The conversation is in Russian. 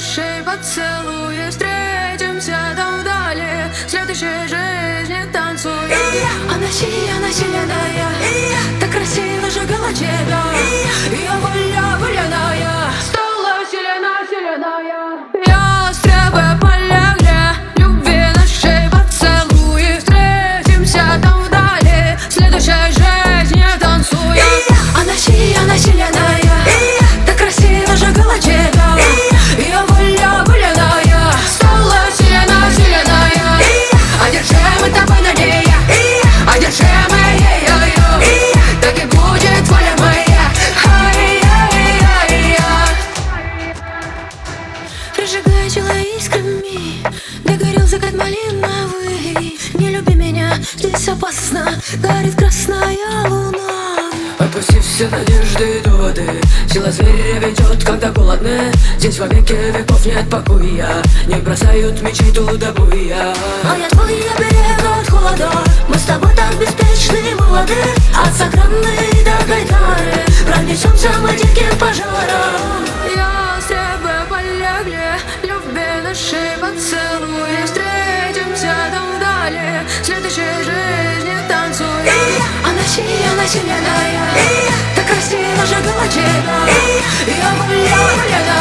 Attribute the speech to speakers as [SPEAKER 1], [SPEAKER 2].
[SPEAKER 1] наши поцелуи, встретимся там вдали, в следующей жизни танцуя. Она сильная, так красиво жгла тебя. Ее воля воляная стала сильная. Ястребы полегли, любви нашей поцелуи, встретимся там вдали, в следующей жизни танцуя. Она сильная, так красиво жгла тебя. Ее воля воляная стала сильная. Одержимы тобой надея, одержимы ею, так и будет воля моя. Прожигай тело искрами, догорел закат малиновый. Не люби меня, здесь опасно, горит красная луна.
[SPEAKER 2] Отпустив все надежды и доводы, сила зверя ведет, когда голодны. Здесь во веки веков нет покоя, не бросают мечей туда буя.
[SPEAKER 1] А я твой оберег от холода, мы с тобой так беспечны и молоды. От сохранной до гайтары пронесемся мы диким пожаром. Ястребы полегли, любви наши поцелуи, встретимся там вдали, в следующей жизни танцуя. Она сильная, так красиво жгла тебя. Ее воля